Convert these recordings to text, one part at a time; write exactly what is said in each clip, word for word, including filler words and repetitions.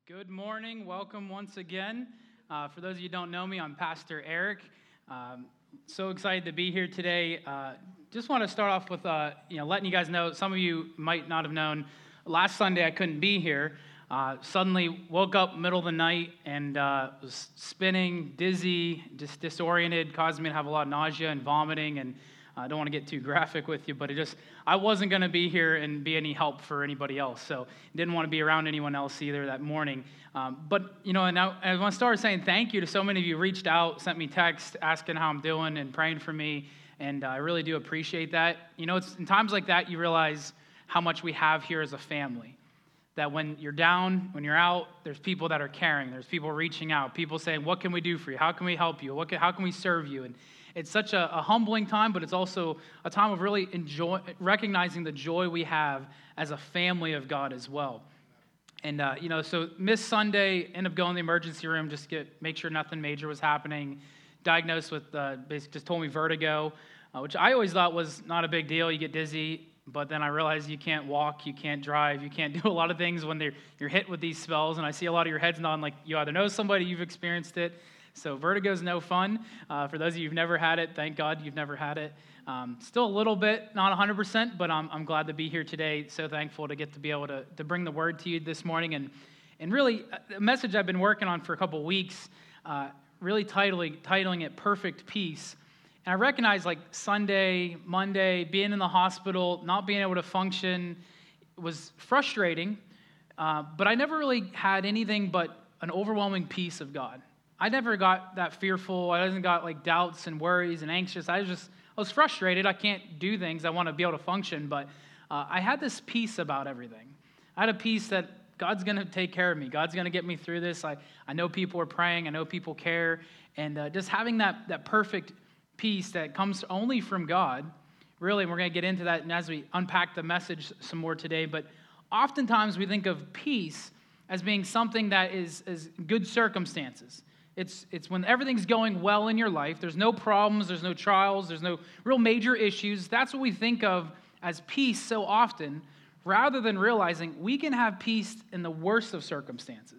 Good morning. Welcome once again. Uh, for those of you who don't know me, I'm Pastor Eric. Um, so excited to be here today. Uh, just want to start off with uh, you know letting you guys know. Some of you might not have known. Last Sunday I couldn't be here. Uh, suddenly woke up middle of the night and uh, was spinning, dizzy, just disoriented, caused me to have a lot of nausea and vomiting. And I don't want to get too graphic with you, but it just, I wasn't going to be here and be any help for anybody else. So didn't want to be around anyone else either that morning. Um, but, you know, and I, I want to start saying thank you to so many of you who reached out, sent me texts, asking how I'm doing and praying for me. And uh, I really do appreciate that. You know, it's in times like that, you realize how much we have here as a family. That when you're down, when you're out, there's people that are caring. There's people reaching out, people saying, what can we do for you? How can we help you? What can, how can we serve you? And it's such a, a humbling time, but it's also a time of really enjoy, recognizing the joy we have as a family of God as well. And, uh, you know, so missed Sunday, ended up going to the emergency room just to get, make sure nothing major was happening. Diagnosed with, uh, basically just told me vertigo, uh, which I always thought was not a big deal. You get dizzy, but then I realized you can't walk, you can't drive, you can't do a lot of things when they're, you're hit with these spells. And I see a lot of your heads nodding like you either know somebody, you've experienced it. So vertigo is no fun. Uh, for those of you who've never had it, thank God you've never had it. Um, still a little bit, not one hundred percent, but I'm, I'm glad to be here today. So thankful to get to be able to, to bring the word to you this morning. And, and really, a message I've been working on for a couple weeks, uh, really titling, titling it Perfect Peace. And I recognize like Sunday, Monday, being in the hospital, not being able to function was frustrating, uh, but I never really had anything but an overwhelming peace of God. I never got that fearful. I didn't got like doubts and worries and anxious. I was just, I was frustrated. I can't do things. I want to be able to function, but uh, I had this peace about everything. I had a peace that God's going to take care of me. God's going to get me through this. I, I know people are praying. I know people care. And uh, just having that, that perfect peace that comes only from God, really, and we're going to get into that as we unpack the message some more today, but oftentimes we think of peace as being something that is, is good circumstances. It's, it's when everything's going well in your life, there's no problems, there's no trials, there's no real major issues. That's what we think of as peace so often, rather than realizing we can have peace in the worst of circumstances.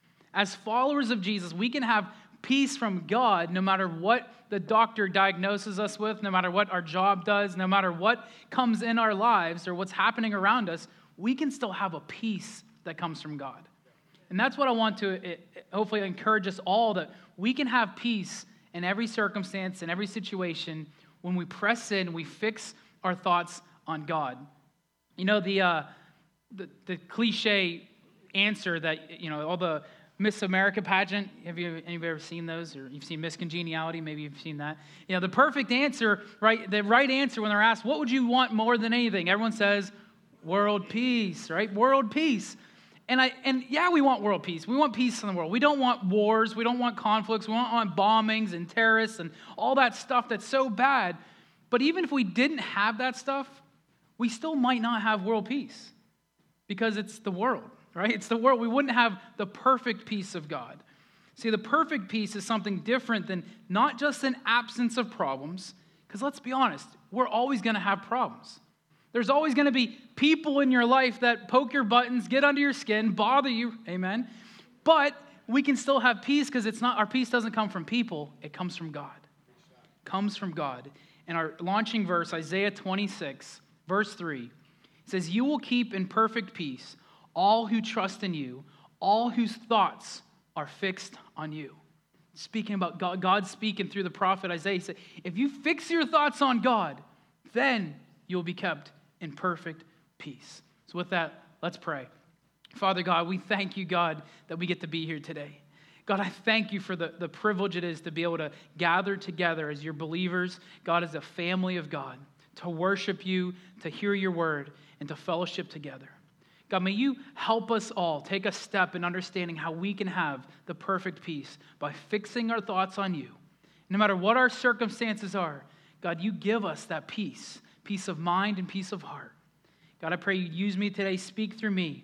As followers of Jesus, we can have peace from God no matter what the doctor diagnoses us with, no matter what our job does, no matter what comes in our lives or what's happening around us, we can still have a peace that comes from God. And that's what I want to hopefully encourage us all, that we can have peace in every circumstance, in every situation, when we press in, we fix our thoughts on God. You know, the uh, the, the cliche answer that, you know, all the Miss America pageant, have you anybody ever seen those? Or you've seen Miss Congeniality, maybe you've seen that. You know, the perfect answer, right? The right answer when they're asked, what would you want more than anything? Everyone says, world peace, right? World peace. And I and yeah, we want world peace. We want peace in the world. We don't want wars. We don't want conflicts. We don't want bombings and terrorists and all that stuff that's so bad. But even if we didn't have that stuff, we still might not have world peace because it's the world, right? It's the world. We wouldn't have the perfect peace of God. See, the perfect peace is something different than not just an absence of problems, because let's be honest, we're always going to have problems. There's always going to be people in your life that poke your buttons, get under your skin, bother you, amen? But we can still have peace because it's not, our peace doesn't come from people, it comes from God. It comes from God. And our launching verse, Isaiah twenty-six, verse three, says, you will keep in perfect peace all who trust in you, all whose thoughts are fixed on you. Speaking about God, God speaking through the prophet Isaiah, he said, if you fix your thoughts on God, then you'll be kept in perfect peace. So with that, let's pray. Father God, we thank you, God, that we get to be here today. God, I thank you for the, the privilege it is to be able to gather together as your believers, God, as a family of God, to worship you, to hear your word, and to fellowship together. God, may you help us all take a step in understanding how we can have the perfect peace by fixing our thoughts on you. No matter what our circumstances are, God, you give us that peace, peace of mind and peace of heart. God, I pray you'd use me today, speak through me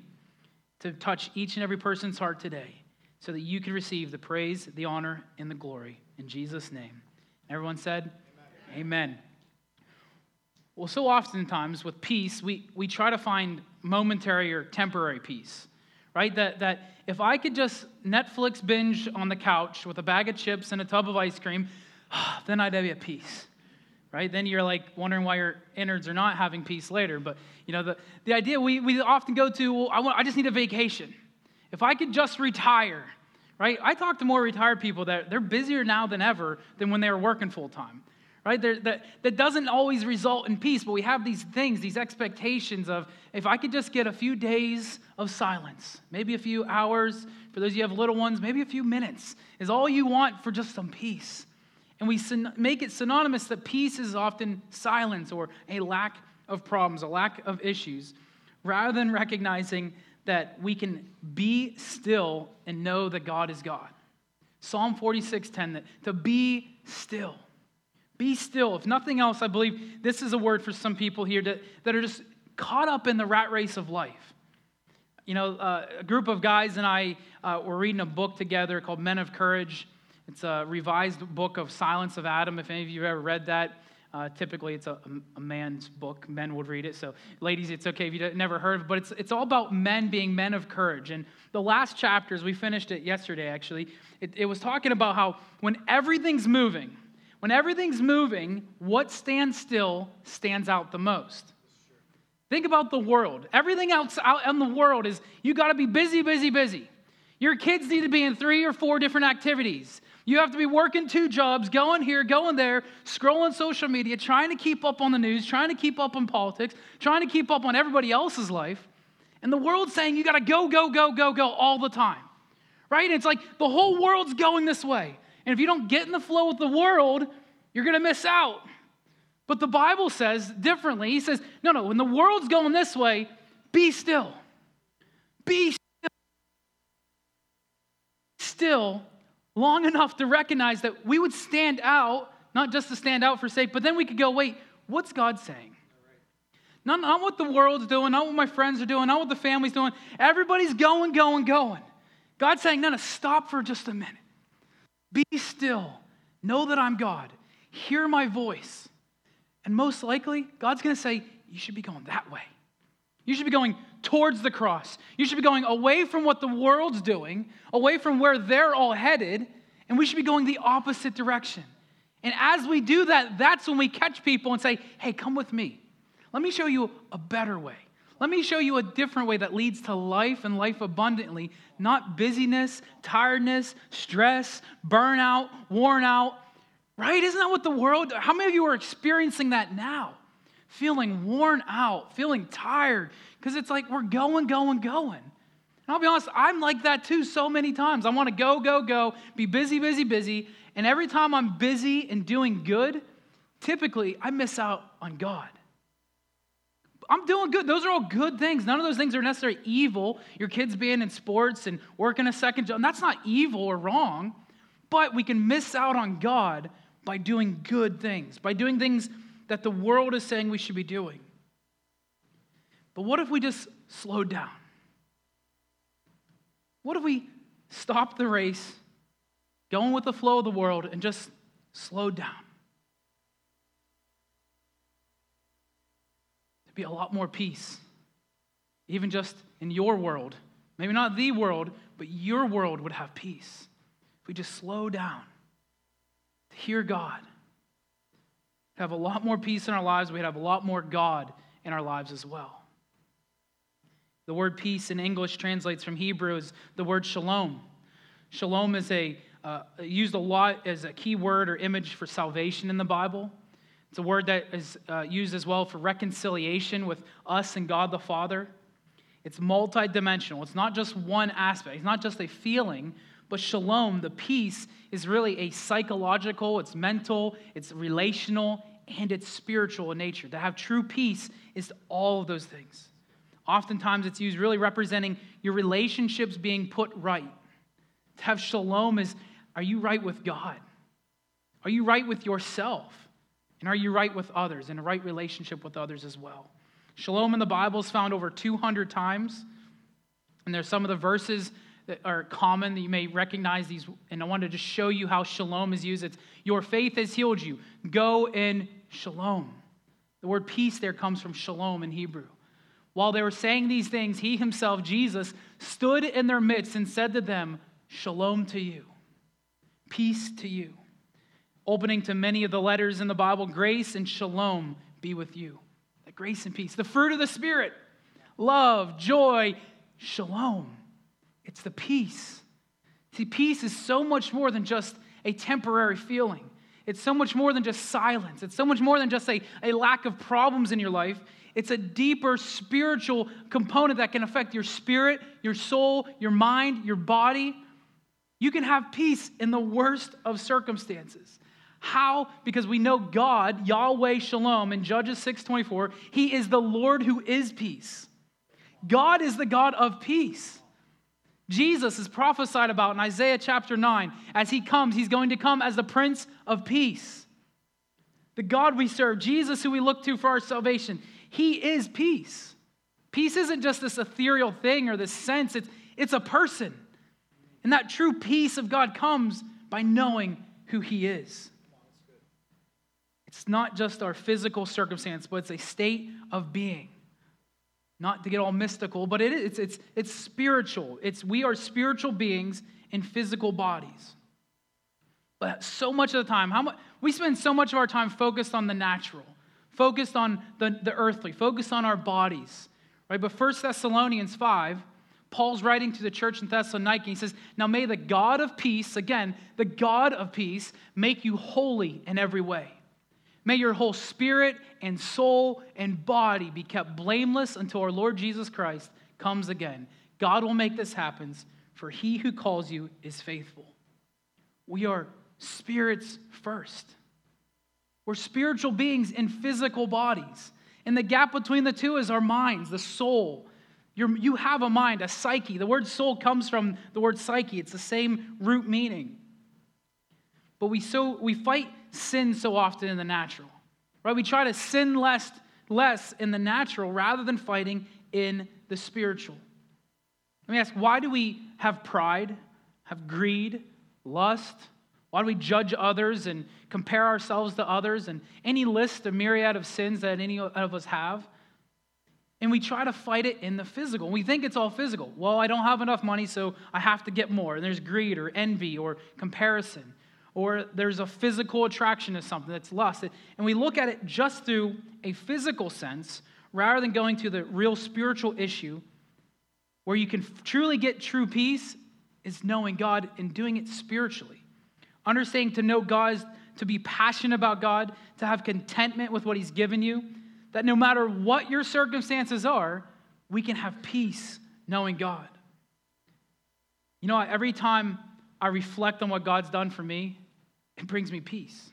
to touch each and every person's heart today so that you can receive the praise, the honor, and the glory. In Jesus' name. Everyone said, Amen. Amen. Well, so oftentimes with peace, we, we try to find momentary or temporary peace, right? That, that if I could just Netflix binge on the couch with a bag of chips and a tub of ice cream, then I'd be at peace, right? Then you're like wondering why your innards are not having peace later. But, you know, the, the idea we, we often go to, well, I, want, I just need a vacation. If I could just retire, right? I talk to more retired people that they're busier now than ever than when they were working full time, right? That, that doesn't always result in peace, but we have these things, these expectations of, if I could just get a few days of silence, maybe a few hours, for those of you who have little ones, maybe a few minutes is all you want for just some peace. And we make it synonymous that peace is often silence or a lack of problems, a lack of issues, rather than recognizing that we can be still and know that God is God. Psalm forty-six ten, that to be still. Be still. If nothing else, I believe this is a word for some people here that, that are just caught up in the rat race of life. You know, uh, a group of guys and I uh, were reading a book together called Men of Courage. It's a revised book of Silence of Adam. If any of you have ever read that, uh, typically it's a, a man's book. Men would read it. So ladies, it's okay if you've never heard of it. But it's, it's all about men being men of courage. And the last chapters, we finished it yesterday actually, it, it was talking about how when everything's moving, when everything's moving, what stands still stands out the most. Think about the world. Everything else out in the world is, you got to be busy, busy, busy. Your kids need to be in three or four different activities. You have to be working two jobs, going here, going there, scrolling social media, trying to keep up on the news, trying to keep up on politics, trying to keep up on everybody else's life. And the world's saying you got to go, go, go, go, go all the time. Right? And it's like the whole world's going this way. And if you don't get in the flow with the world, you're going to miss out. But the Bible says differently. He says, no, no, when the world's going this way, be still. Be still. Still long enough to recognize that we would stand out, not just to stand out for sake, but then we could go, wait, what's God saying? Not, not what the world's doing, not what my friends are doing, not what the family's doing. Everybody's going, going, going. God's saying, no, no, stop for just a minute. Be still. Know that I'm God. Hear my voice. And most likely, God's going to say, you should be going that way. You should be going towards the cross. You should be going away from what the world's doing, away from where they're all headed, and we should be going the opposite direction. And as we do that, that's when we catch people and say, hey, come with me. Let me show you a better way. Let me show you a different way that leads to life and life abundantly, not busyness, tiredness, stress, burnout, worn out. Right? Isn't that what the world, how many of you are experiencing that now? Feeling worn out, feeling tired, because it's like we're going, going, going. And I'll be honest, I'm like that too so many times. I want to go, go, go, be busy, busy, busy. And every time I'm busy and doing good, typically I miss out on God. I'm doing good. Those are all good things. None of those things are necessarily evil. Your kids being in sports and working a second job, that's not evil or wrong. But we can miss out on God by doing good things, by doing things that the world is saying we should be doing. But what if we just slowed down? What if we stopped the race, going with the flow of the world, and just slowed down? There'd be a lot more peace, even just in your world. Maybe not the world, but your world would have peace. If we just slow down to hear God, we'd have a lot more peace in our lives. We'd have a lot more God in our lives as well. The word peace in English translates from Hebrew as the word shalom. Shalom is a uh, used a lot as a key word or image for salvation in the Bible. It's a word that is uh, used as well for reconciliation with us and God the Father. It's multidimensional. It's not just one aspect. It's not just a feeling, but shalom, the peace, is really a psychological, it's mental, it's relational, and it's spiritual in nature. To have true peace is all of those things. Oftentimes it's used really representing your relationships being put right. To have shalom is, are you right with God? Are you right with yourself? And are you right with others, in a right relationship with others as well? Shalom in the Bible is found over two hundred times. And there's some of the verses that are common that you may recognize these. And I wanted to just show you how shalom is used. It's, your faith has healed you. Go in shalom. The word peace there comes from shalom in Hebrew. While they were saying these things, he himself, Jesus, stood in their midst and said to them, "Shalom to you, peace to you." Opening to many of the letters in the Bible, grace and shalom be with you. The grace and peace. The fruit of the Spirit, love, joy, shalom. It's the peace. See, peace is so much more than just a temporary feeling. It's so much more than just silence. It's so much more than just a, a lack of problems in your life. It's a deeper spiritual component that can affect your spirit, your soul, your mind, your body. You can have peace in the worst of circumstances. How? Because we know God, Yahweh Shalom, in Judges six twenty-four, he is the Lord who is peace. God is the God of peace. Jesus is prophesied about in Isaiah chapter nine. As he comes, he's going to come as the Prince of Peace. The God we serve, Jesus who we look to for our salvation, he is peace. Peace isn't just this ethereal thing or this sense. It's, it's a person. And that true peace of God comes by knowing who he is. It's not just our physical circumstance, but it's a state of being. Not to get all mystical, but it is, it's, it's, it's spiritual. It's, we are spiritual beings in physical bodies. But so much of the time, how much, we spend so much of our time focused on the natural, focused on the, the earthly, focused on our bodies. Right? But First Thessalonians five, Paul's writing to the church in Thessalonica. He says, "Now may the God of peace," again, the God of peace, "make you holy in every way. May your whole spirit and soul and body be kept blameless until our Lord Jesus Christ comes again. God will make this happen, for he who calls you is faithful." We are spirits first. We're spiritual beings in physical bodies. And the gap between the two is our minds, the soul. You're, you have a mind, a psyche. The word soul comes from the word psyche. It's the same root meaning. But we so we fight sin so often in the natural, right? We try to sin less, less in the natural rather than fighting in the spiritual. Let me ask, why do we have pride, have greed, lust? Why do we judge others and compare ourselves to others and any list, a myriad of sins that any of us have? And we try to fight it in the physical. We think it's all physical. Well, I don't have enough money, so I have to get more. And there's greed or envy or comparison. Or there's a physical attraction to something that's lust. And we look at it just through a physical sense rather than going to the real spiritual issue where you can truly get true peace is knowing God and doing it spiritually. Understanding to know God is to be passionate about God, to have contentment with what he's given you, that no matter what your circumstances are, we can have peace knowing God. You know, every time I reflect on what God's done for me, it brings me peace.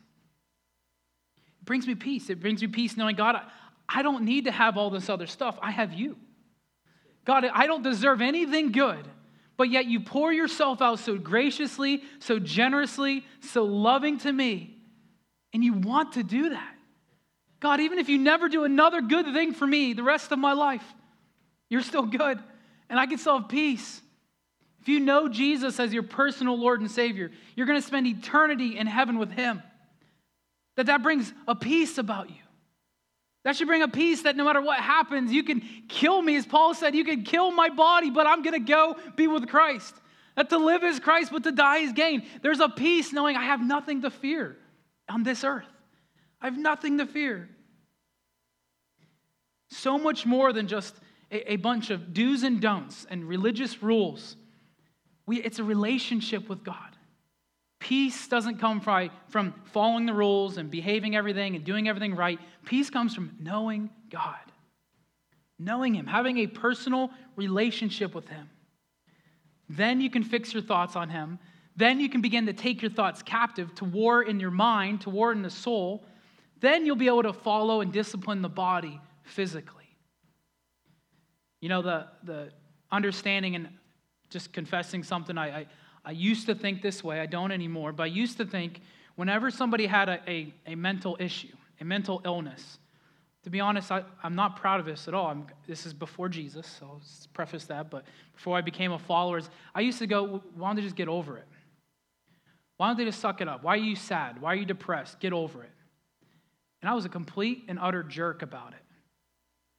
It brings me peace. It brings me peace knowing, God, I, I don't need to have all this other stuff. I have you. God, I don't deserve anything good, but yet you pour yourself out so graciously, so generously, so loving to me, and you want to do that. God, even if you never do another good thing for me the rest of my life, you're still good, and I can still have peace. If you know Jesus as your personal Lord and Savior, you're going to spend eternity in heaven with him. That that brings a peace about you. That should bring a peace that no matter what happens, you can kill me. As Paul said, you can kill my body, but I'm going to go be with Christ. That to live is Christ, but to die is gain. There's a peace knowing I have nothing to fear on this earth. I have nothing to fear. So much more than just a, a bunch of do's and don'ts and religious rules. We, it's a relationship with God. Peace doesn't come from, from following the rules and behaving everything and doing everything right. Peace comes from knowing God. Knowing him, having a personal relationship with him. Then you can fix your thoughts on him. Then you can begin to take your thoughts captive to war in your mind, to war in the soul. Then you'll be able to follow and discipline the body physically. You know, the, the understanding and just confessing something, I, I, I used to think this way. I don't anymore, but I used to think whenever somebody had a, a, a mental issue, a mental illness, to be honest, I, I'm not proud of this at all. I'm, this is before Jesus, so I'll preface that, but before I became a follower, I used to go, why don't they just get over it? Why don't they just suck it up? Why are you sad? Why are you depressed? Get over it. And I was a complete and utter jerk about it.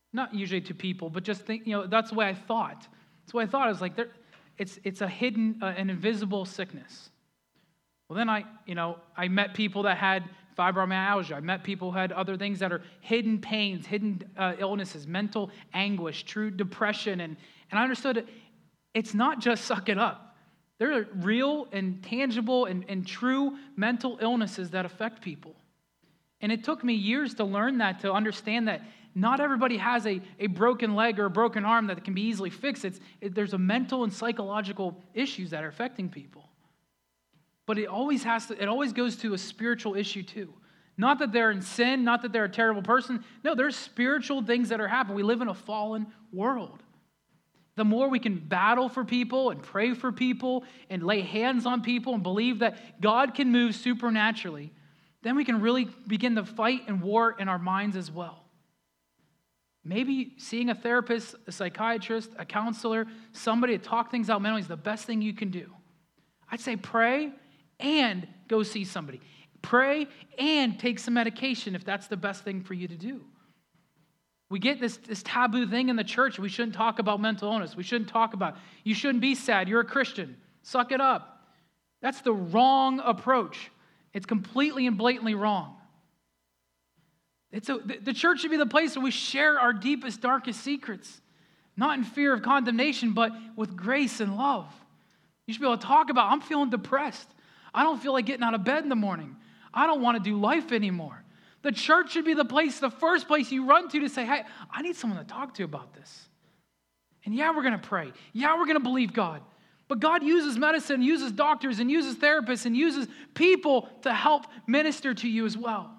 not usually to people, but just think, you know, that's the way I thought. That's what I thought. I was like, there, it's it's a hidden, uh, an invisible sickness. Well, then I, you know, I met people that had fibromyalgia. I met people who had other things that are hidden pains, hidden uh, illnesses, mental anguish, true depression. And, and I understood it, it's not just suck it up. There are real and tangible and, and true mental illnesses that affect people. And it took me years to learn that, to understand that not everybody has a, a broken leg or a broken arm that can be easily fixed. It's, it, there's a mental and psychological issues that are affecting people. But it always has to, it always goes to a spiritual issue too. Not that they're in sin, not that they're a terrible person. No, there's spiritual things that are happening. We live in a fallen world. The more we can battle for people and pray for people and lay hands on people and believe that God can move supernaturally, then we can really begin to fight and war in our minds as well. Maybe seeing a therapist, a psychiatrist, a counselor, somebody to talk things out mentally is the best thing you can do. I'd say pray and go see somebody. Pray and take some medication if that's the best thing for you to do. We get this, this taboo thing in the church. We shouldn't talk about mental illness. We shouldn't talk about, you shouldn't be sad. You're a Christian. Suck it up. That's the wrong approach. It's completely and blatantly wrong. It's a, the church should be the place where we share our deepest, darkest secrets, not in fear of condemnation, but with grace and love. You should be able to talk about, I'm feeling depressed. I don't feel like getting out of bed in the morning. I don't want to do life anymore. The church should be the place, the first place you run to to say, hey, I need someone to talk to about this. And yeah, we're going to pray. Yeah, we're going to believe God. But God uses medicine, uses doctors, and uses therapists, and uses people to help minister to you as well.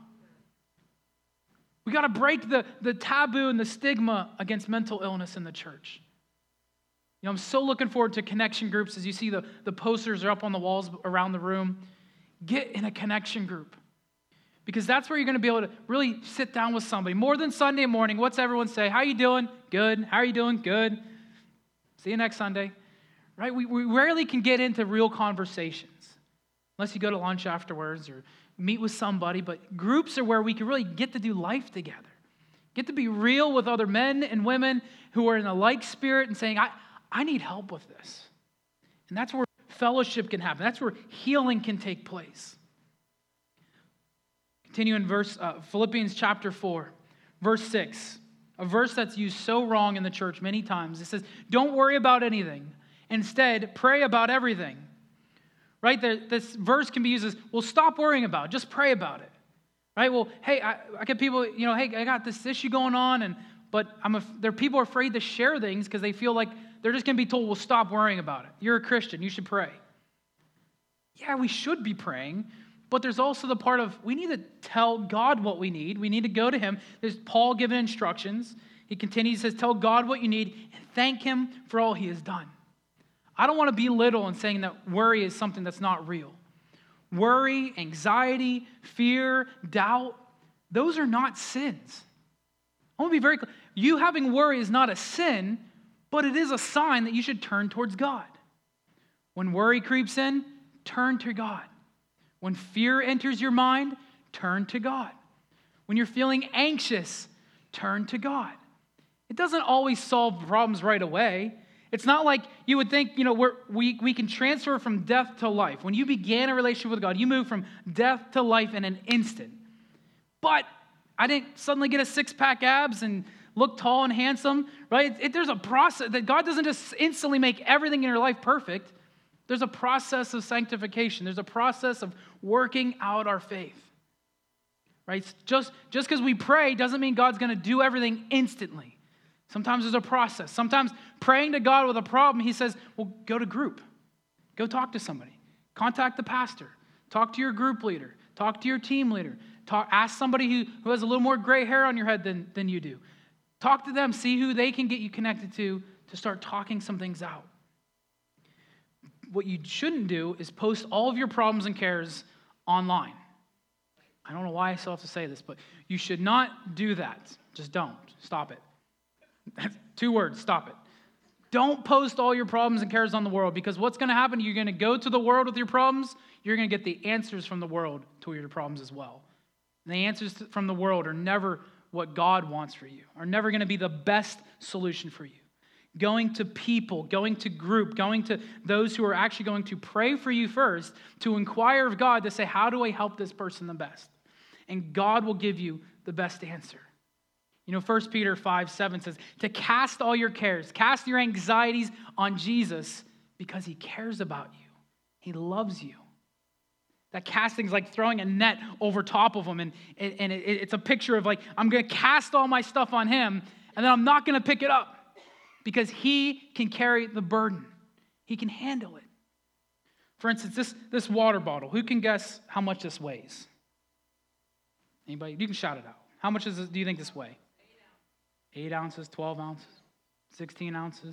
We got to break the, the taboo and the stigma against mental illness in the church. You know, I'm so looking forward to connection groups. As you see, the, the posters are up on the walls around the room. Get in a connection group. Because that's where you're going to be able to really sit down with somebody. More than Sunday morning, what's everyone say? How you doing? Good. How are you doing? Good. See you next Sunday. Right? We, we rarely can get into real conversations. Unless you go to lunch afterwards or meet with somebody. But groups are where we can really get to do life together. Get to be real with other men and women who are in a like spirit and saying, I, I need help with this. And that's where fellowship can happen. That's where healing can take place. Continue in verse uh, Philippians chapter four, verse six, a verse that's used so wrong in the church many times. It says, don't worry about anything. Instead, pray about everything. Right? There, this verse can be used as, well, stop worrying about it. Just pray about it. Right? Well, hey, I, I get people, you know, hey, I got this issue going on, and but I'm a, there are people are afraid to share things because they feel like they're just going to be told, well, stop worrying about it. You're a Christian. You should pray. Yeah, we should be praying. But there's also the part of we need to tell God what we need. We need to go to him. There's Paul giving instructions. He continues, he says, tell God what you need and thank him for all he has done. I don't want to belittle in saying that worry is something that's not real. Worry, anxiety, fear, doubt, those are not sins. I want to be very clear. You having worry is not a sin, but it is a sign that you should turn towards God. When worry creeps in, turn to God. When fear enters your mind, turn to God. When you're feeling anxious, turn to God. It doesn't always solve problems right away. It's not like you would think, you know, we're, we, we can transfer from death to life. When you began a relationship with God, you move from death to life in an instant. But I didn't suddenly get a six-pack abs and look tall and handsome, right? It, it, there's a process that God doesn't just instantly make everything in your life perfect. There's a process of sanctification. There's a process of working out our faith, right? Just just because we pray doesn't mean God's going to do everything instantly. Sometimes there's a process. Sometimes praying to God with a problem, he says, well, go to group. Go talk to somebody. Contact the pastor. Talk to your group leader. Talk to your team leader. Talk, ask somebody who, who has a little more gray hair on your head than, than you do. Talk to them. See who they can get you connected to to start talking some things out. What you shouldn't do is post all of your problems and cares online. I don't know why I still have to say this, but you should not do that. Just don't. Stop it. Two words, stop it. Don't post all your problems and cares on the world, because what's going to happen, you're going to go to the world with your problems, you're going to get the answers from the world to your problems as well. And the answers from the world are never what God wants for you, are never going to be the best solution for you. Going to people, going to group, going to those who are actually going to pray for you first, to inquire of God to say, how do I help this person the best? And God will give you the best answer. You know, First Peter five seven says, to cast all your cares, cast your anxieties on Jesus because he cares about you. He loves you. That casting is like throwing a net over top of him. And, and it, it's a picture of like, I'm going to cast all my stuff on him, and then I'm not going to pick it up because he can carry the burden. He can handle it. For instance, this, this water bottle, who can guess how much this weighs? Anybody? You can shout it out. How much is this, do you think this weighs? Eight ounces, twelve ounces, sixteen ounces.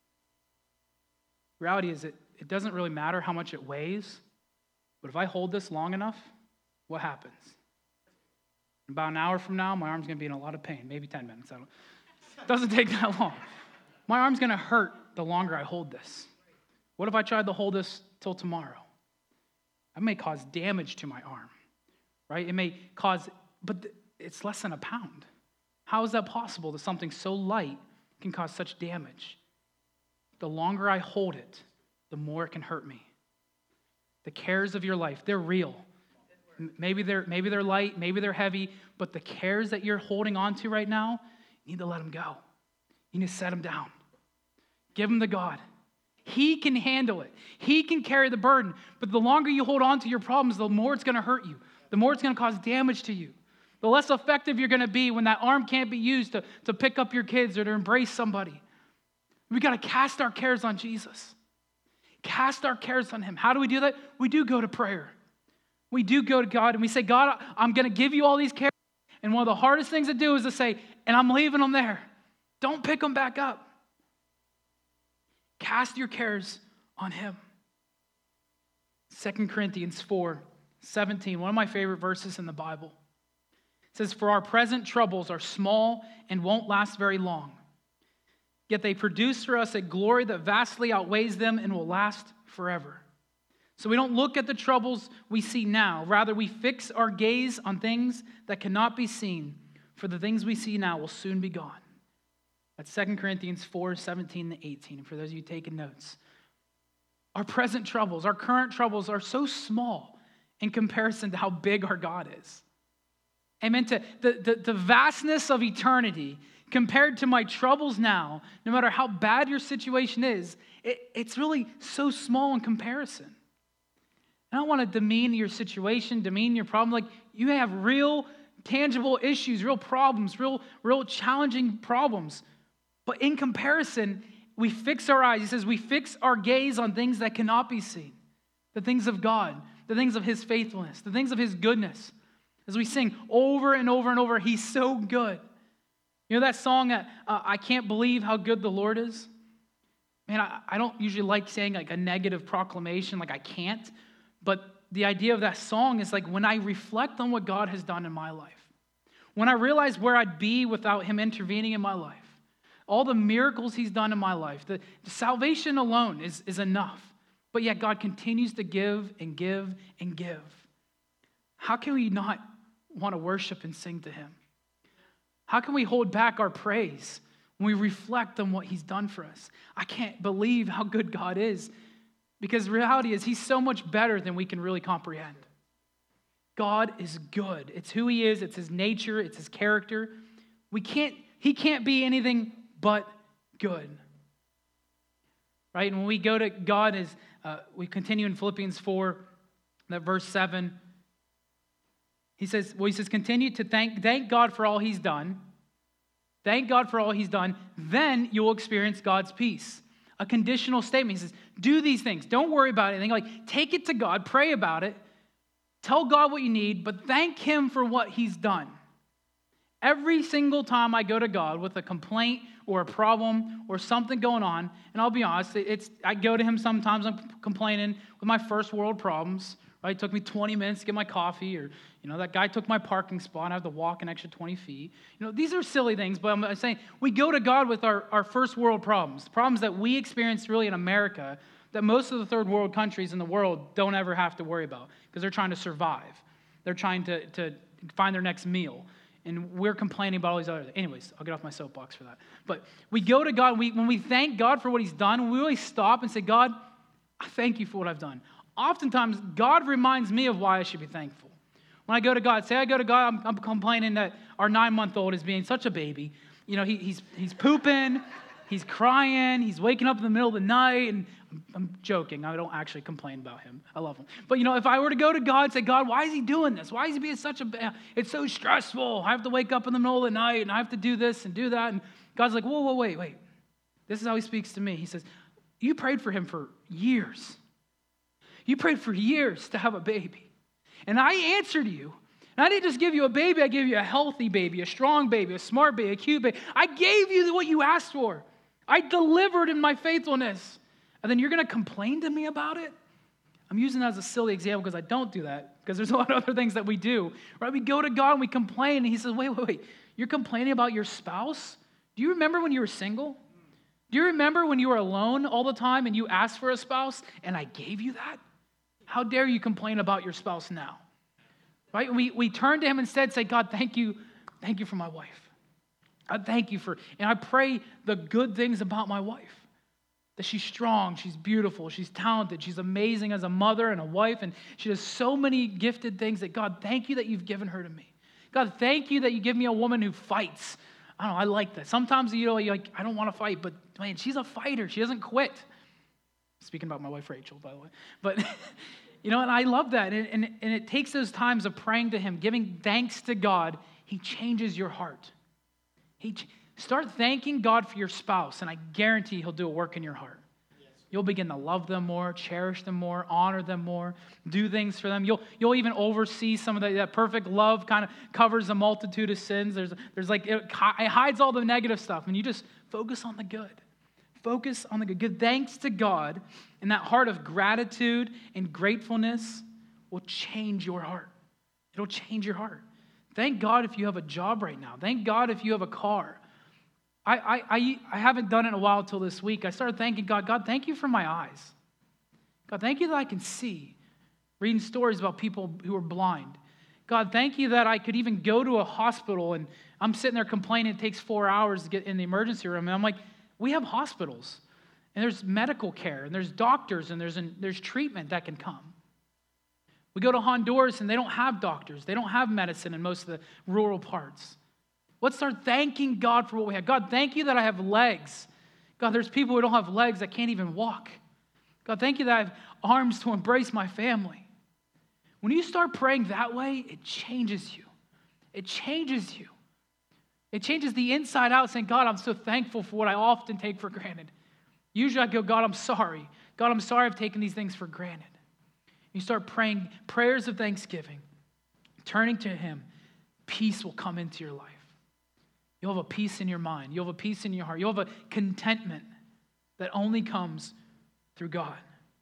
Reality is it, it doesn't really matter how much it weighs. But if I hold this long enough, what happens? About an hour from now, my arm's going to be in a lot of pain. Maybe ten minutes. I don't, it doesn't take that long. My arm's going to hurt the longer I hold this. What if I tried to hold this till tomorrow? That may cause damage to my arm, right? It may cause, but it's less than a pound. How is that possible that something so light can cause such damage? The longer I hold it, the more it can hurt me. The cares of your life, they're real. Maybe they're, maybe they're light, maybe they're heavy, but the cares that you're holding on to right now, you need to let them go. You need to set them down. Give them to God. He can handle it. He can carry the burden. But the longer you hold on to your problems, the more it's going to hurt you. The more it's going to cause damage to you. The less effective you're going to be when that arm can't be used to, to pick up your kids or to embrace somebody. We got to cast our cares on Jesus. Cast our cares on him. How do we do that? We do go to prayer. We do go to God and we say, God, I'm going to give you all these cares. And one of the hardest things to do is to say, and I'm leaving them there. Don't pick them back up. Cast your cares on him. Second Corinthians four seventeen, one of my favorite verses in the Bible. It says, for our present troubles are small and won't last very long. Yet they produce for us a glory that vastly outweighs them and will last forever. So we don't look at the troubles we see now. Rather, we fix our gaze on things that cannot be seen, for the things we see now will soon be gone. That's Second Corinthians four seventeen to eighteen. And for those of you taking notes, our present troubles, our current troubles are so small in comparison to how big our God is. Amen. To the, the, the vastness of eternity compared to my troubles now, no matter how bad your situation is, it, it's really so small in comparison. I don't want to demean your situation, demean your problem. Like, you have real, tangible issues, real problems, real, real challenging problems. But in comparison, we fix our eyes. He says we fix our gaze on things that cannot be seen. The things of God, the things of his faithfulness, the things of his goodness. As we sing over and over and over, he's so good. You know that song, uh, I Can't Believe How Good the Lord Is? Man, I, I don't usually like saying like a negative proclamation, like I can't. But the idea of that song is like when I reflect on what God has done in my life, when I realize where I'd be without him intervening in my life, all the miracles he's done in my life, the, the salvation alone is, is enough. But yet God continues to give and give and give. How can we not want to worship and sing to him? How can we hold back our praise when we reflect on what he's done for us? I can't believe how good God is, because the reality is he's so much better than we can really comprehend. God is good. It's who he is. It's his nature. It's his character. We can't, he can't be anything but good. Right? And when we go to God, as uh, we continue in Philippians four, that verse seven, he says, well, he says, continue to thank, thank God for all he's done. Thank God for all he's done. Then you will experience God's peace. A conditional statement. He says, do these things. Don't worry about anything. Like, take it to God. Pray about it. Tell God what you need, but thank him for what he's done. Every single time I go to God with a complaint or a problem or something going on, and I'll be honest, it's I go to him sometimes, I'm complaining with my first world problems. Right? It took me twenty minutes to get my coffee, or, you know, that guy took my parking spot. I have to walk an extra twenty feet. You know, these are silly things, but I'm saying we go to God with our, our first world problems, problems that we experience really in America that most of the third world countries in the world don't ever have to worry about because they're trying to survive. They're trying to, to find their next meal. and we're complaining about all these other things. Anyways, I'll get off my soapbox for that. But we go to God, we, when we thank God for what he's done, we really stop and say, God, I thank you for what I've done. Oftentimes, God reminds me of why I should be thankful. When I go to God, say I go to God, I'm, I'm complaining that our nine-month-old is being such a baby. You know, he, he's he's pooping, he's crying, he's waking up in the middle of the night, and I'm, I'm joking. I don't actually complain about him. I love him. But, you know, if I were to go to God and say, God, why is he doing this? Why is he being such a, it's so stressful. I have to wake up in the middle of the night, and I have to do this and do that. And God's like, whoa, whoa, wait, wait. This is how he speaks to me. He says, you prayed for him for years. You prayed for years to have a baby. And I answered you. And I didn't just give you a baby. I gave you a healthy baby, a strong baby, a smart baby, a cute baby. I gave you what you asked for. I delivered in my faithfulness. And then you're going to complain to me about it? I'm using that as a silly example because I don't do that, because there's a lot of other things that we do, right? We go to God and we complain, and he says, wait, wait, wait. You're complaining about your spouse? Do you remember when you were single? Do you remember when you were alone all the time and you asked for a spouse and I gave you that? How dare you complain about your spouse now? Right? We, we turn to him instead, say, God, thank you. Thank you for my wife. I thank you for, and I pray the good things about my wife. That she's strong, she's beautiful, she's talented, she's amazing as a mother and a wife, and she does so many gifted things that, God, thank you that you've given her to me. God, thank you that you give me a woman who fights. I don't know, I like that. Sometimes, you know, you're like, I don't want to fight, but man, she's a fighter. She doesn't quit. Speaking about my wife, Rachel, by the way. But, you know, and I love that. And, and, and it takes those times of praying to him, giving thanks to God. He changes your heart. He Start thanking God for your spouse, and I guarantee he'll do a work in your heart. Yes. You'll begin to love them more, cherish them more, honor them more, do things for them. You'll you'll even oversee some of the, that perfect love kind of covers a multitude of sins. There's, there's like, it, it hides all the negative stuff, and you just focus on the good. Focus on the good. Give thanks to God, and that heart of gratitude and gratefulness will change your heart. It'll change your heart. Thank God if you have a job right now. Thank God if you have a car. I, I, I, I haven't done it in a while until this week. I started thanking God. God, thank you for my eyes. God, thank you that I can see. Reading stories about people who are blind. God, thank you that I could even go to a hospital, and I'm sitting there complaining it takes four hours to get in the emergency room. And I'm like, we have hospitals, and there's medical care, and there's doctors, and there's, an, there's treatment that can come. We go to Honduras, and they don't have doctors. They don't have medicine in most of the rural parts. Let's start thanking God for what we have. God, thank you that I have legs. God, there's people who don't have legs that can't even walk. God, thank you that I have arms to embrace my family. When you start praying that way, it changes you. It changes you. It changes the inside out, saying, God, I'm so thankful for what I often take for granted. Usually I go, God, I'm sorry. God, I'm sorry I've taken these things for granted. You start praying prayers of thanksgiving, turning to him, peace will come into your life. You'll have a peace in your mind. You'll have a peace in your heart. You'll have a contentment that only comes through God.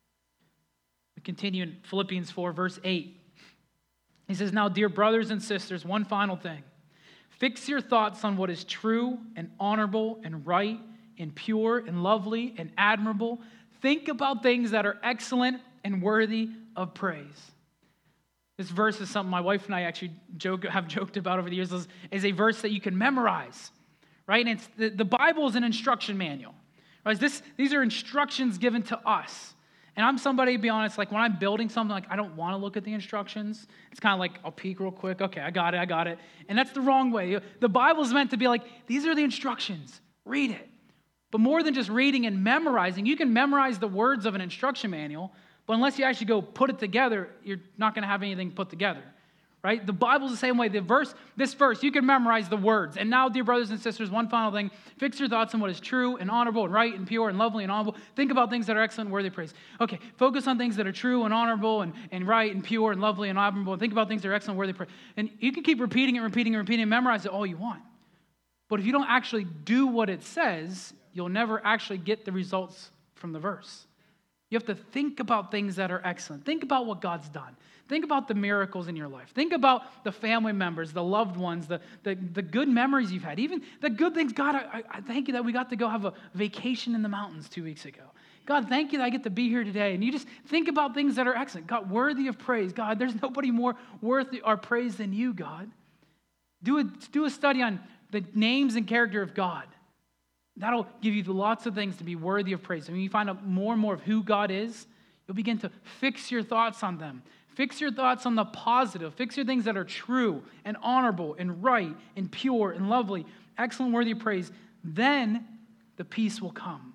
We continue in Philippians four, verse eight. He says, now, dear brothers and sisters, one final thing. Fix your thoughts on what is true and honorable and right and pure and lovely and admirable. Think about things that are excellent and worthy of praise. This verse is something my wife and I actually joke, have joked about over the years, is, is a verse that you can memorize, right? And it's the, the Bible is an instruction manual, right? This, these are instructions given to us. And I'm somebody, to be honest, like when I'm building something, like I don't want to look at the instructions. It's kind of like, I'll peek real quick. Okay, I got it, I got it. And that's the wrong way. The Bible is meant to be like, these are the instructions. Read it. But more than just reading and memorizing, you can memorize the words of an instruction manual, but unless you actually go put it together, you're not going to have anything put together, right? The Bible's the same way. The verse, this verse, you can memorize the words. And now, dear brothers and sisters, one final thing. Fix your thoughts on what is true and honorable and right and pure and lovely and honorable. Think about things that are excellent and worthy of praise. Okay, focus on things that are true and honorable and, and right and pure and lovely and honorable. And think about things that are excellent and worthy of praise. And you can keep repeating and repeating and repeating and memorize it all you want. But if you don't actually do what it says, you'll never actually get the results from the verse. You have to think about things that are excellent. Think about what God's done. Think about the miracles in your life. Think about the family members, the loved ones, the, the, the good memories you've had. Even the good things. God, I, I thank you that we got to go have a vacation in the mountains two weeks ago. God, thank you that I get to be here today. And you just think about things that are excellent. God, worthy of praise. God, there's nobody more worthy our praise than you, God. Do a, do a study on the names and character of God. That'll give you lots of things to be worthy of praise. And when you find out more and more of who God is, you'll begin to fix your thoughts on them. Fix your thoughts on the positive. Fix your things that are true and honorable and right and pure and lovely, excellent, worthy of praise. Then the peace will come.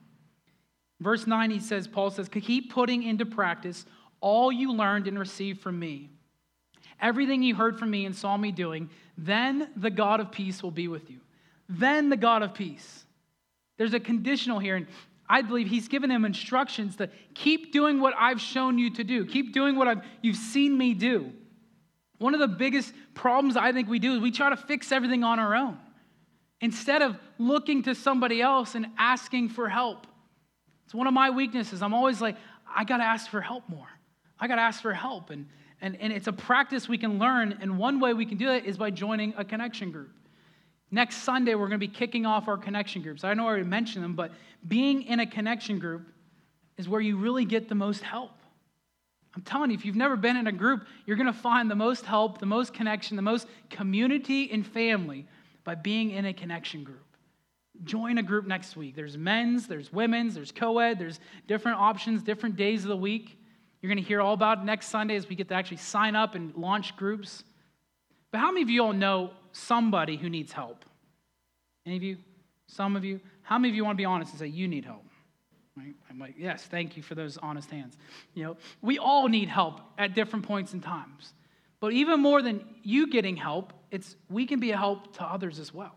Verse nine, he says, Paul says, keep putting into practice all you learned and received from me. Everything you heard from me and saw me doing, then the God of peace will be with you. Then the God of peace. There's a conditional here, and I believe he's given him instructions to keep doing what I've shown you to do. Keep doing what I've, you've seen me do. One of the biggest problems I think we do is we try to fix everything on our own instead of looking to somebody else and asking for help. It's one of my weaknesses. I'm always like, I got to ask for help more. I got to ask for help. And, and, and it's a practice we can learn, and one way we can do it is by joining a connection group. Next Sunday, we're going to be kicking off our connection groups. I know I already mentioned them, but being in a connection group is where you really get the most help. I'm telling you, if you've never been in a group, you're going to find the most help, the most connection, the most community and family by being in a connection group. Join a group next week. There's men's, there's women's, there's co-ed, there's different options, different days of the week. You're going to hear all about it next Sunday as we get to actually sign up and launch groups. But how many of you all know somebody who needs help? Any of you? Some of you? How many of you want to be honest and say, you need help? Right? I'm like, yes, thank you for those honest hands. You know, we all need help at different points and times. But even more than you getting help, it's we can be a help to others as well.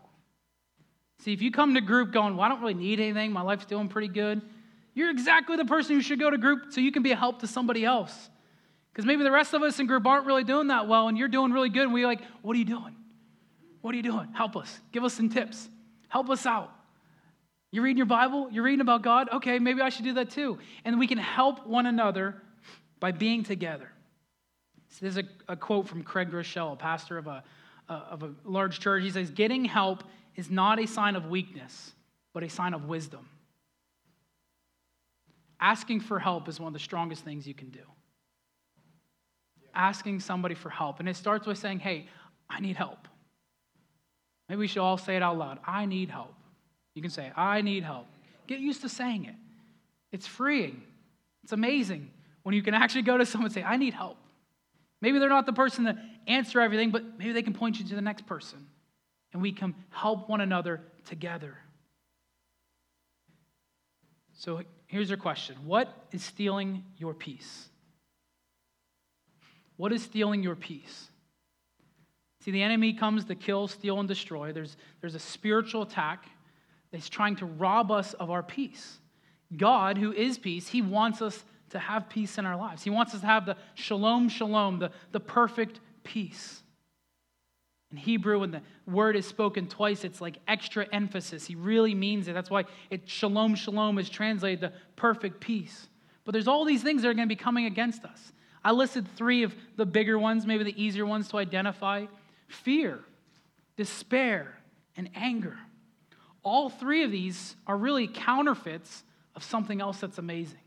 See, if you come to group going, well, I don't really need anything, my life's doing pretty good, you're exactly the person who should go to group so you can be a help to somebody else. Because maybe the rest of us in group aren't really doing that well, and you're doing really good, and we're like, what are you doing? What are you doing? Help us. Give us some tips. Help us out. You reading your Bible? You're reading about God? Okay, maybe I should do that too. And we can help one another by being together. So there's a, a quote from Craig Rochelle, a pastor of a, a, of a large church. He says, getting help is not a sign of weakness, but a sign of wisdom. Asking for help is one of the strongest things you can do. Asking somebody for help. And it starts with saying, hey, I need help. Maybe we should all say it out loud. I need help. You can say, I need help. Get used to saying it. It's freeing. It's amazing when you can actually go to someone and say, I need help. Maybe they're not the person to answer everything, but maybe they can point you to the next person. And we can help one another together. So here's your question. What is stealing your peace? What is stealing your peace? See, the enemy comes to kill, steal, and destroy. There's, there's a spiritual attack that's trying to rob us of our peace. God, who is peace, he wants us to have peace in our lives. He wants us to have the shalom, shalom, the, the perfect peace. In Hebrew, when the word is spoken twice, it's like extra emphasis. He really means it. That's why it shalom, shalom is translated to perfect peace. But there's all these things that are going to be coming against us. I listed three of the bigger ones, maybe the easier ones to identify. Fear, despair, and anger. All three of these are really counterfeits of something else that's amazing.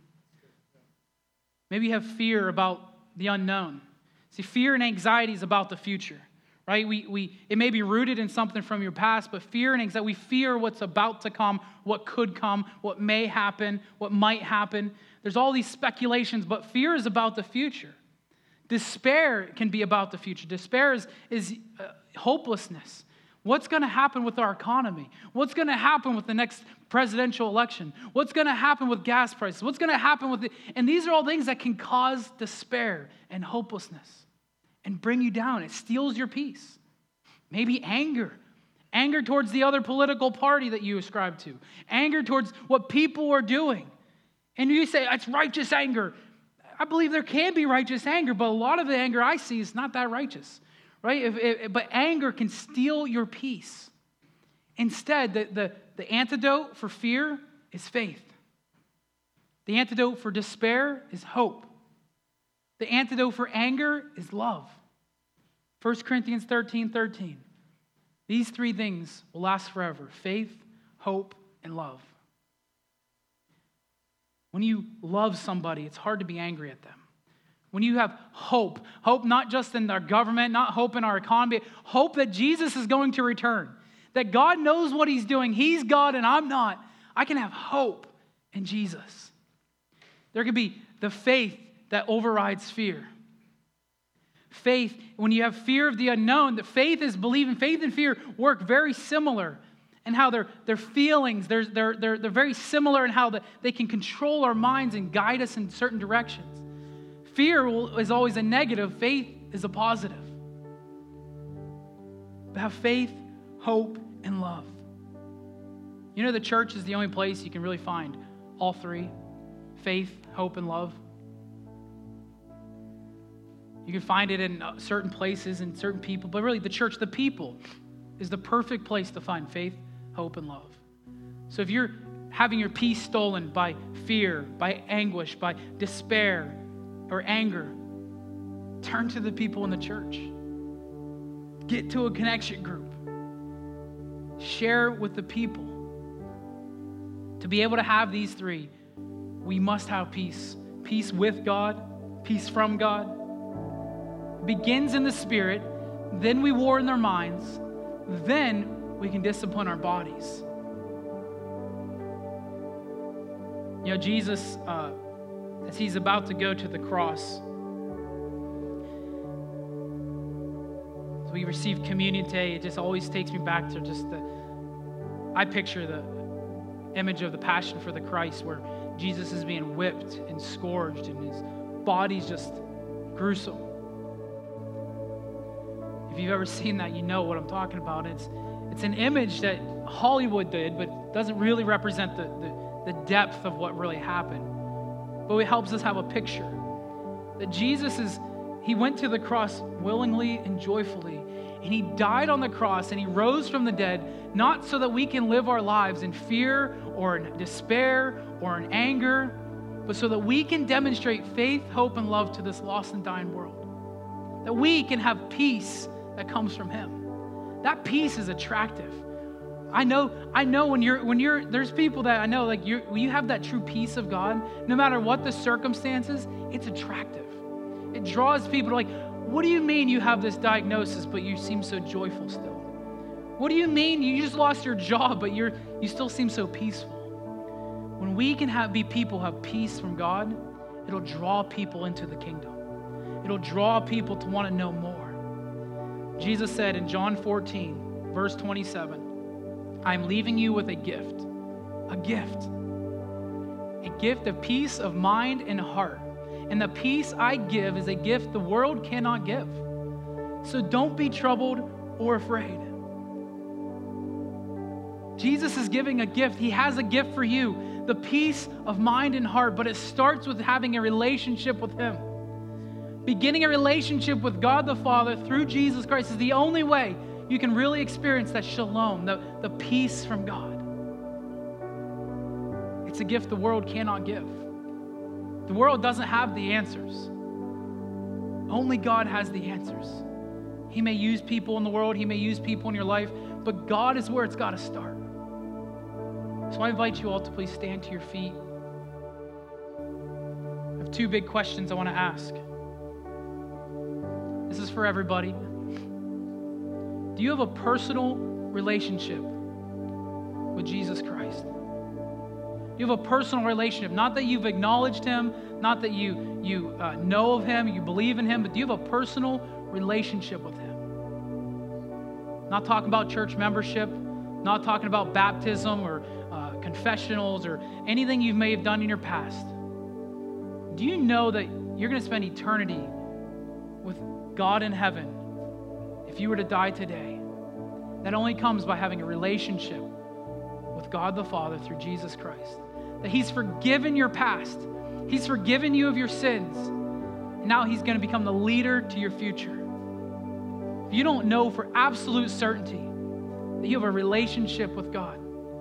Maybe you have fear about the unknown. See, fear and anxiety is about the future, right? We, we, it may be rooted in something from your past, but fear and anxiety, we fear what's about to come, what could come, what may happen, what might happen. There's all these speculations, but fear is about the future. Despair can be about the future. Despair is, is uh, hopelessness. What's going to happen with our economy? What's going to happen with the next presidential election? What's going to happen with gas prices? What's going to happen with it? And these are all things that can cause despair and hopelessness and bring you down. It steals your peace. Maybe anger. Anger towards the other political party that you ascribe to. Anger towards what people are doing. And you say, it's righteous anger. I believe there can be righteous anger, but a lot of the anger I see is not that righteous. Right? If, if, but anger can steal your peace. Instead, the, the, the antidote for fear is faith. The antidote for despair is hope. The antidote for anger is love. First Corinthians thirteen thirteen. These three things will last forever. Faith, hope, and love. When you love somebody, it's hard to be angry at them. when you have hope, hope not just in our government, not hope in our economy, hope that Jesus is going to return, that God knows what he's doing. He's God and I'm not. I can have hope in Jesus. There can be the faith that overrides fear. Faith, when you have fear of the unknown, the faith is believing. Faith and fear work very similar in how their, their feelings, they're, they're, they're, they're very similar in how the, they can control our minds and guide us in certain directions. Fear will, is always a negative. Faith is a positive. But have faith, hope, and love. You know, the church is the only place you can really find all three: faith, hope, and love. You can find it in certain places and certain people, but really the church, the people, is the perfect place to find faith, hope, and love. So if you're having your peace stolen by fear, by anguish, by despair, or anger, turn to the people in the church. Get to a connection group. Share with the people. To be able to have these three, we must have peace. Peace with God, peace from God. It begins in the spirit, then we war in our minds, then we can discipline our bodies. You know, Jesus, uh, as he's about to go to the cross, as we receive communion today, it just always takes me back to just the, I picture the image of the Passion for the Christ, where Jesus is being whipped and scourged and his body's just gruesome. If you've ever seen that, you know what I'm talking about. It's it's an image that Hollywood did, but doesn't really represent the, the, the depth of what really happened. But it helps us have a picture that Jesus is, he went to the cross willingly and joyfully, and he died on the cross and he rose from the dead, not so that we can live our lives in fear or in despair or in anger, but so that we can demonstrate faith, hope, and love to this lost and dying world. That we can have peace that comes from him. That peace is attractive. I know, I know when you're, when you're, there's people that I know, like you, when you have that true peace of God, no matter what the circumstances, it's attractive. It draws people to like, what do you mean you have this diagnosis, but you seem so joyful still? What do you mean you just lost your job, but you're, you still seem so peaceful? When we can have, be people who have peace from God, it'll draw people into the kingdom. It'll draw people to want to know more. Jesus said in John fourteen, verse twenty-seven, I'm leaving you with a gift, a gift, a gift of peace of mind and heart. And the peace I give is a gift the world cannot give. So don't be troubled or afraid. Jesus is giving a gift. He has a gift for you, the peace of mind and heart, but it starts with having a relationship with him. Beginning a relationship with God the Father through Jesus Christ is the only way you can really experience that shalom, the, the peace from God. It's a gift the world cannot give. The world doesn't have the answers. Only God has the answers. He may use people in the world, he may use people in your life, but God is where it's got to start. So I invite you all to please stand to your feet. I have two big questions I want to ask. This is for everybody. Do you have a personal relationship with Jesus Christ? You have a personal relationship. Not that you've acknowledged him, not that you, you uh, know of him, you believe in him, but do you have a personal relationship with him? Not talking about church membership, not talking about baptism or uh, confessionals or anything you may have done in your past. Do you know that you're going to spend eternity with God in heaven if you were to die today? That only comes by having a relationship with God the Father through Jesus Christ. That he's forgiven your past. He's forgiven you of your sins. And now he's going to become the leader to your future. If you don't know for absolute certainty that you have a relationship with God,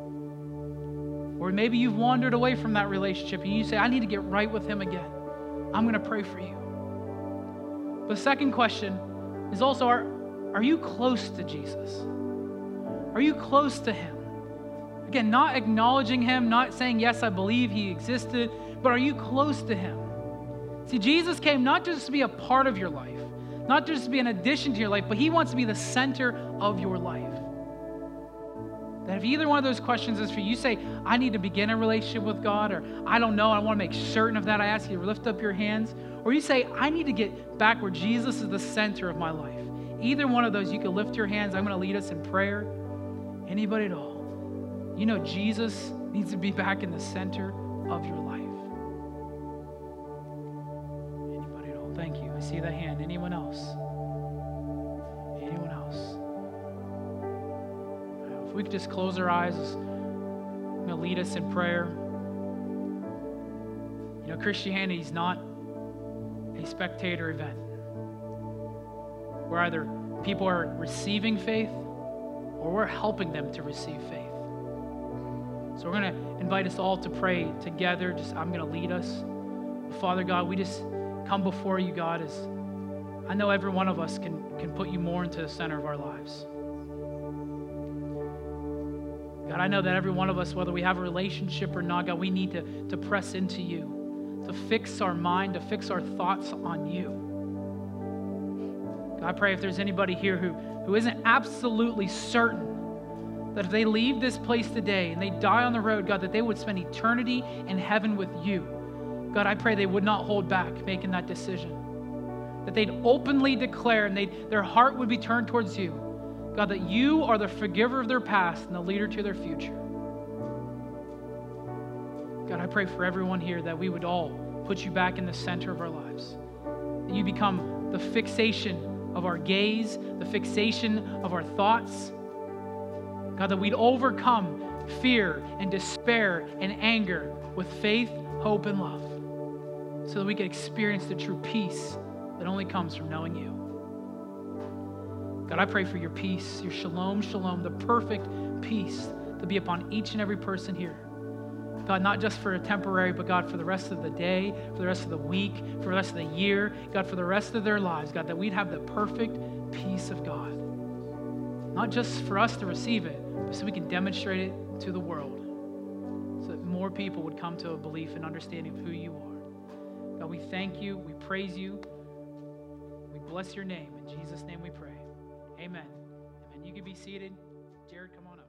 or maybe you've wandered away from that relationship and you say, I need to get right with him again, I'm going to pray for you. The second question is also, are, are you close to Jesus? Are you close to him? Again, not acknowledging him, not saying, yes, I believe he existed, but are you close to him? See, Jesus came not just to be a part of your life, not just to be an addition to your life, but he wants to be the center of your life. That if either one of those questions is for you, you say, I need to begin a relationship with God, or I don't know, I want to make certain of that, I ask you to lift up your hands. Or you say, I need to get back where Jesus is the center of my life. Either one of those, you can lift your hands. I'm going to lead us in prayer. Anybody at all. You know Jesus needs to be back in the center of your life. Anybody at all? Thank you. I see that hand. Anyone else? Anyone else? If we could just close our eyes, I'm going to lead us in prayer. You know, Christianity is not a spectator event where either people are receiving faith or we're helping them to receive faith. So we're going to invite us all to pray together. Just I'm going to lead us. Father God, we just come before you, God, as I know every one of us can, can put you more into the center of our lives. God, I know that every one of us, whether we have a relationship or not, God, we need to, to press into you, to fix our mind, to fix our thoughts on you. God, I pray if there's anybody here who, who isn't absolutely certain that if they leave this place today and they die on the road, God, that they would spend eternity in heaven with you. God, I pray they would not hold back making that decision. That they'd openly declare and they'd, their heart would be turned towards you. God, that you are the forgiver of their past and the leader to their future. God, I pray for everyone here that we would all put you back in the center of our lives. That you become the fixation of our gaze, the fixation of our thoughts. God, that we'd overcome fear and despair and anger with faith, hope, and love, so that we could experience the true peace that only comes from knowing you. God, I pray for your peace, your shalom, shalom, the perfect peace to be upon each and every person here. God, not just for a temporary, but God, for the rest of the day, for the rest of the week, for the rest of the year, God, for the rest of their lives, God, that we'd have the perfect peace of God. Not just for us to receive it, but so we can demonstrate it to the world, so that more people would come to a belief and understanding of who you are. God, we thank you, we praise you, we bless your name. In Jesus' name we pray. Amen. Amen. You can be seated. Jared, come on up.